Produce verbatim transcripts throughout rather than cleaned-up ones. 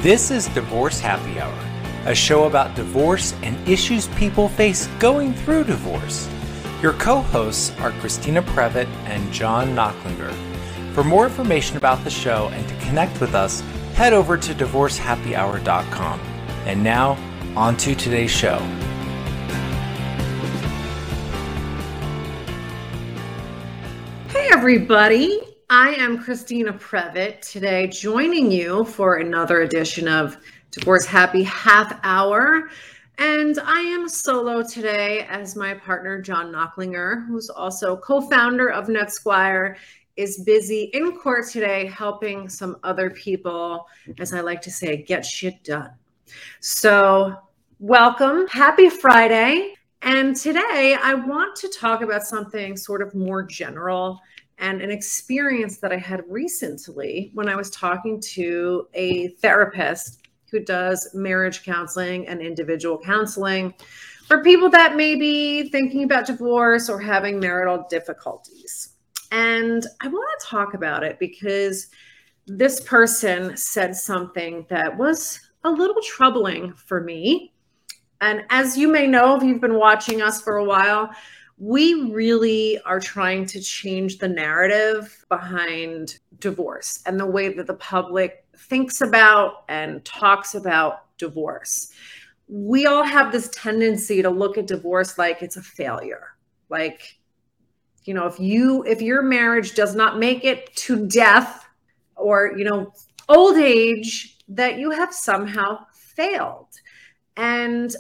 This is Divorce Happy Hour, a show about divorce and issues people face going through divorce. Your co-hosts are Christina Previtt and John Knocklinger. For more information about the show and to connect with us, head over to divorce happy hour dot com. And now, on to today's show. Hey everybody, I am Christina Previtt today, joining you for another edition of Divorce Happy Half Hour. And I am solo today as my partner, John Knocklinger, who's also co-founder of NetSquire, is busy in court today helping some other people, as I like to say, get shit done. So welcome, happy Friday. And today I want to talk about something sort of more general and an experience that I had recently when I was talking to a therapist who does marriage counseling and individual counseling for people that may be thinking about divorce or having marital difficulties. And I want to talk about it because this person said something that was a little troubling for me. And as you may know, if you've been watching us for a while, we really are trying to change the narrative behind divorce and the way that the public thinks about and talks about divorce. We all have this tendency to look at divorce like it's a failure. Like, you know, if you, if your marriage does not make it to death or, you know, old age, that you have somehow failed. And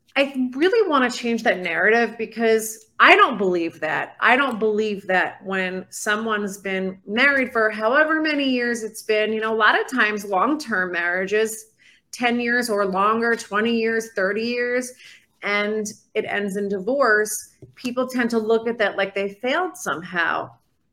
I really want to change that narrative because I don't believe that. I don't believe that when someone's been married for however many years it's been, you know, a lot of times long-term marriages, ten years or longer, twenty years, thirty years, and it ends in divorce, people tend to look at that like they failed somehow.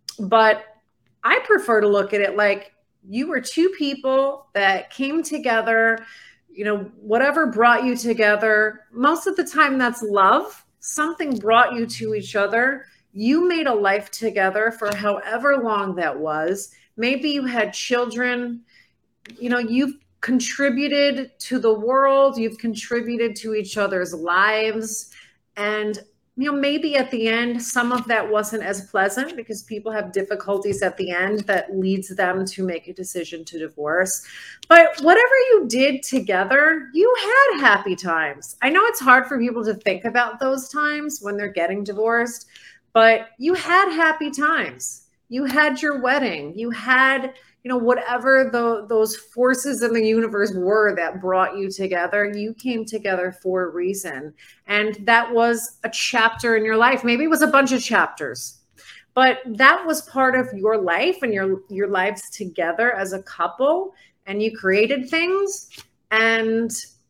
But I prefer to look at it like you were two people that came together, you know, whatever brought you together. Most of the time that's love. Something brought you to each other. You made a life together for however long that was. Maybe you had children. You know, you've contributed to the world. You've contributed to each other's lives. And, you know, maybe at the end, some of that wasn't as pleasant because people have difficulties at the end that leads them to make a decision to divorce. But whatever you did together, you had happy times. I know it's hard for people to think about those times when they're getting divorced, but you had happy times. You had your wedding. You had, you know, whatever the, those forces in the universe were that brought you together, you came together for a reason. And that was a chapter in your life. Maybe it was a bunch of chapters, but that was part of your life and your, your lives together as a couple, and you created things. And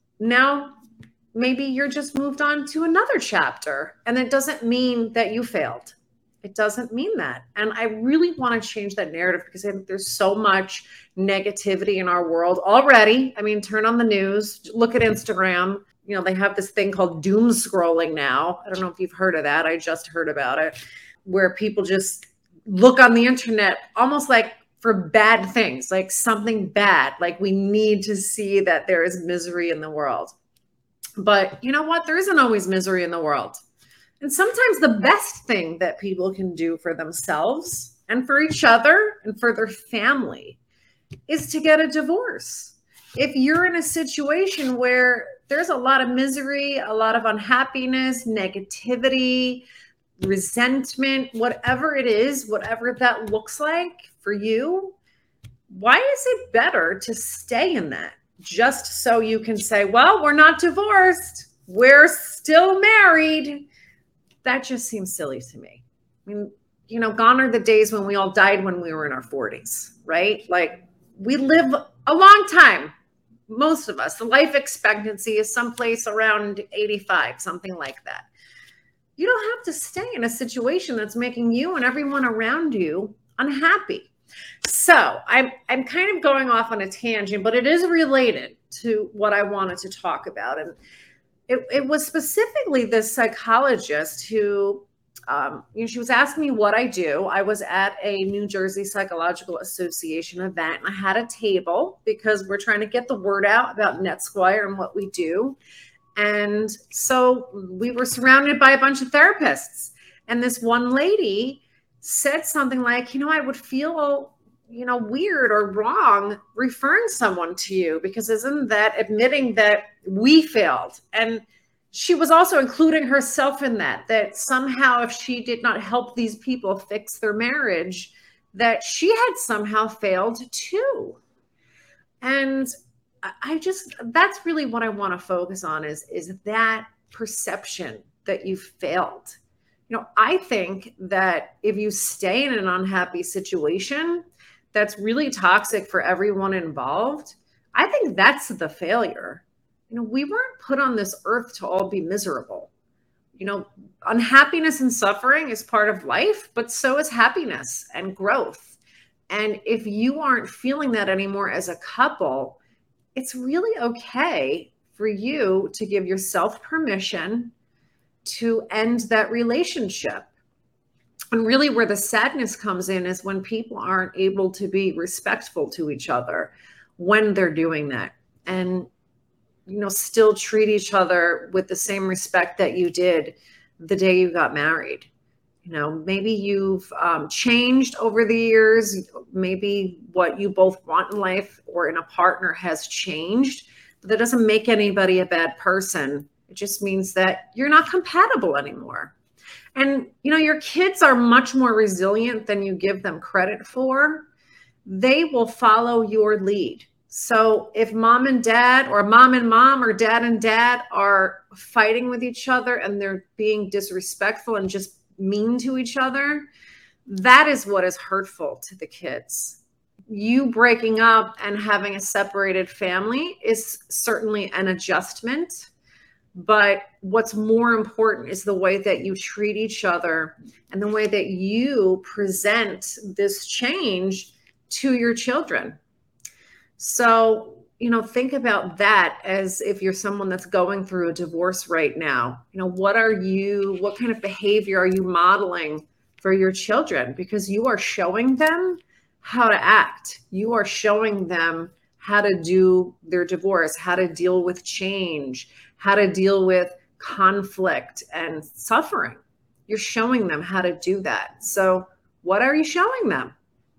now maybe you're just moved on to another chapter. And it doesn't mean that you failed. It doesn't mean that. And I really want to change that narrative because I think there's so much negativity in our world already. I mean, turn on the news, look at Instagram. You know, they have this thing called doom scrolling now. I don't know if you've heard of that. I just heard about it, where people just look on the internet almost like for bad things, like something bad. Like we need to see that there is misery in the world. But you know what? There isn't always misery in the world. And sometimes the best thing that people can do for themselves and for each other and for their family is to get a divorce. If you're in a situation where there's a lot of misery, a lot of unhappiness, negativity, resentment, whatever it is, whatever that looks like for you, why is it better to stay in that just so you can say, well, we're not divorced, we're still married? That just seems silly to me. I mean, you know, gone are the days when we all died when we were in our forties, right? Like we live a long time, most of us. The life expectancy is someplace around eighty-five, something like that. You don't have to stay in a situation that's making you and everyone around you unhappy. So I'm, I'm kind of going off on a tangent, but it is related to what I wanted to talk about. And It, it was specifically this psychologist who um, you know, she was asking me what I do. I was at a New Jersey Psychological Association event, and I had a table because we're trying to get the word out about NetSquire and what we do. And so we were surrounded by a bunch of therapists. And this one lady said something like, you know, I would feel, you know, weird or wrong referring someone to you, because isn't that admitting that we failed? And she was also including herself in that, that somehow if she did not help these people fix their marriage, that she had somehow failed too. And I just, that's really what I want to focus on is, is that perception that you failed. You know, I think that if you stay in an unhappy situation that's really toxic for everyone involved, I think that's the failure. You know, we weren't put on this earth to all be miserable. You know, unhappiness and suffering is part of life, but so is happiness and growth. And if you aren't feeling that anymore as a couple, it's really okay for you to give yourself permission to end that relationship. And really where the sadness comes in is when people aren't able to be respectful to each other when they're doing that, and, you know, still treat each other with the same respect that you did the day you got married. You know, maybe you've um, changed over the years. Maybe what you both want in life or in a partner has changed, but that doesn't make anybody a bad person. It just means that you're not compatible anymore. And, you know, your kids are much more resilient than you give them credit for. They will follow your lead. So if mom and dad, or mom and mom, or dad and dad are fighting with each other and they're being disrespectful and just mean to each other, that is what is hurtful to the kids. You breaking up and having a separated family is certainly an adjustment, but what's more important is the way that you treat each other and the way that you present this change to your children. So, you know, think about that as if you're someone that's going through a divorce right now. You know, what are you, what kind of behavior are you modeling for your children? Because you are showing them how to act. You are showing them how to do their divorce, how to deal with change, how to deal with conflict and suffering. You're showing them how to do that. So what are you showing them?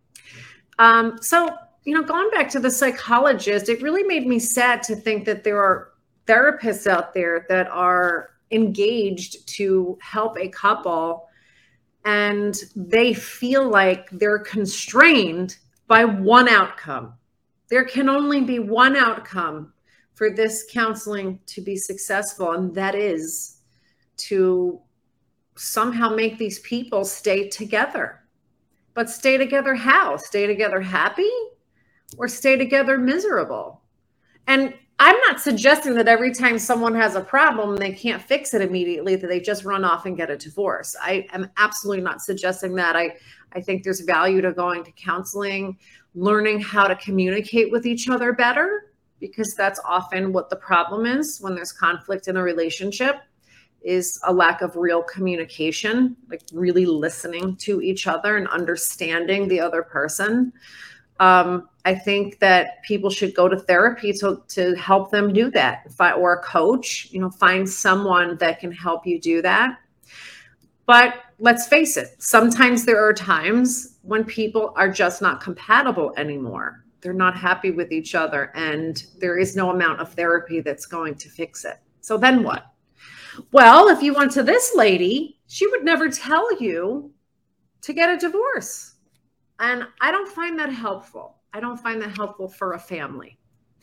Um, so, you know, going back to the psychologist, it really made me sad to think that there are therapists out there that are engaged to help a couple and they feel like they're constrained by one outcome. There can only be one outcome for this counseling to be successful, and that is to somehow make these people stay together. But stay together how? Stay together happy or stay together miserable? And I'm not suggesting that every time someone has a problem, they can't fix it immediately, that they just run off and get a divorce. I am absolutely not suggesting that. I, I think there's value to going to counseling, learning how to communicate with each other better, because that's often what the problem is when there's conflict in a relationship, is a lack of real communication, like really listening to each other and understanding the other person. Um, I think that people should go to therapy to, to help them do that, or a coach, you know, find someone that can help you do that. But let's face it, sometimes there are times when people are just not compatible anymore. They're not happy with each other, and there is no amount of therapy that's going to fix it. So then what? Well, if you went to this lady, she would never tell you to get a divorce. And I don't find that helpful. I don't find that helpful for a family.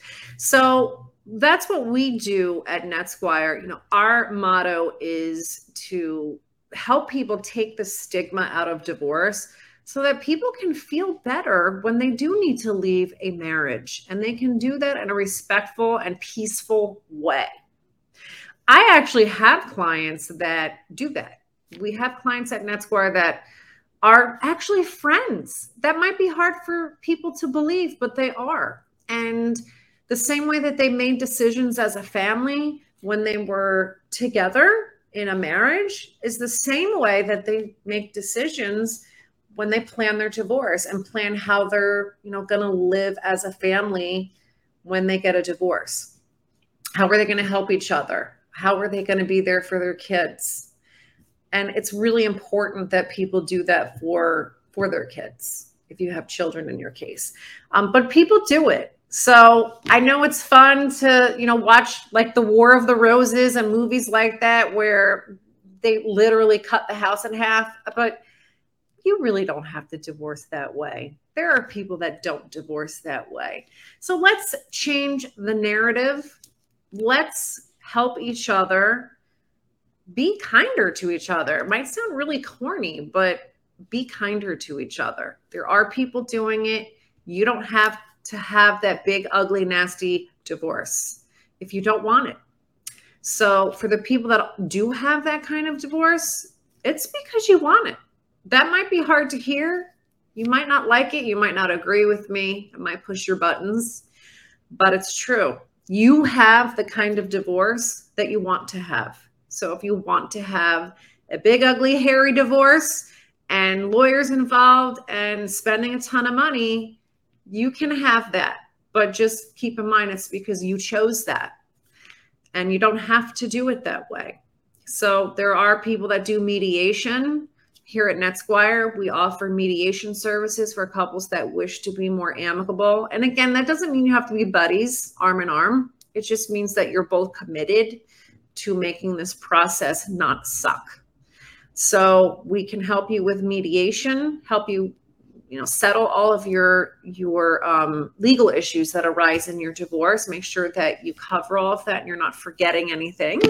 So that's what we do at NetSquire. You know, our motto is to help people take the stigma out of divorce so that people can feel better when they do need to leave a marriage, and they can do that in a respectful and peaceful way. I actually have clients that do that. We have clients at NetSquire that are actually friends. That might be hard for people to believe, but they are. And the same way that they made decisions as a family when they were together, in a marriage is the same way that they make decisions when they plan their divorce and plan how they're, you know, going to live as a family when they get a divorce. How are they going to help each other? How are they going to be there for their kids? And it's really important that people do that for, for their kids, if you have children in your case. Um, but people do it. So I know it's fun to, you know, watch like the War of the Roses and movies like that, where they literally cut the house in half, but you really don't have to divorce that way. There are people that don't divorce that way. So let's change the narrative. Let's help each other. Be kinder to each other. It might sound really corny, but be kinder to each other. There are people doing it. You don't have to have that big, ugly, nasty divorce if you don't want it. So for the people that do have that kind of divorce, it's because you want it. That might be hard to hear. You might not like it. You might not agree with me. It might push your buttons, but it's true. You have the kind of divorce that you want to have. So if you want to have a big, ugly, hairy divorce and lawyers involved and spending a ton of money, you can have that, but just keep in mind it's because you chose that and you don't have to do it that way. So there are people that do mediation. Here at NetSquire, we offer mediation services for couples that wish to be more amicable. And again, that doesn't mean you have to be buddies, arm in arm. It just means that you're both committed to making this process not suck. So we can help you with mediation, help you you know, settle all of your, your um, legal issues that arise in your divorce. Make sure that you cover all of that and you're not forgetting anything.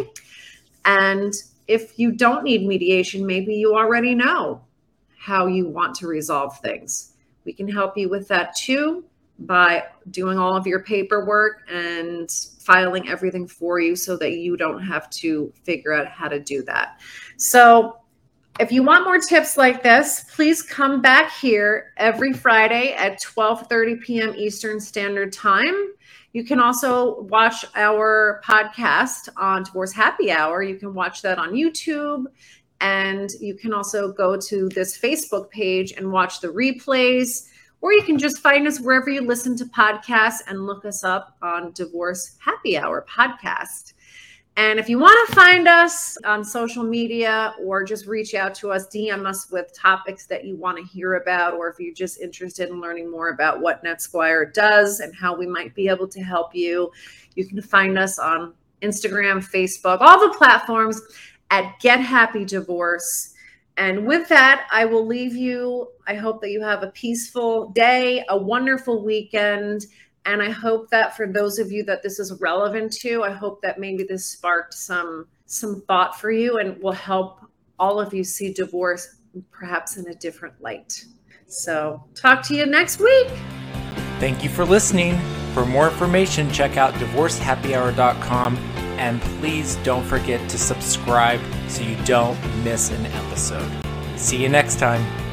And if you don't need mediation, maybe you already know how you want to resolve things. We can help you with that too by doing all of your paperwork and filing everything for you so that you don't have to figure out how to do that. So if you want more tips like this, please come back here every Friday at twelve thirty p.m. Eastern Standard Time. You can also watch our podcast on Divorce Happy Hour. You can watch that on YouTube. And you can also go to this Facebook page and watch the replays. Or you can just find us wherever you listen to podcasts and look us up on Divorce Happy Hour podcast. And if you want to find us on social media or just reach out to us, D M us with topics that you want to hear about, or if you're just interested in learning more about what NetSquire does and how we might be able to help you, you can find us on Instagram, Facebook, all the platforms at Get Happy Divorce. And with that, I will leave you. I hope that you have a peaceful day, a wonderful weekend. And I hope that for those of you that this is relevant to, I hope that maybe this sparked some, some thought for you and will help all of you see divorce perhaps in a different light. So talk to you next week. Thank you for listening. For more information, check out divorce happy hour dot com. And please don't forget to subscribe so you don't miss an episode. See you next time.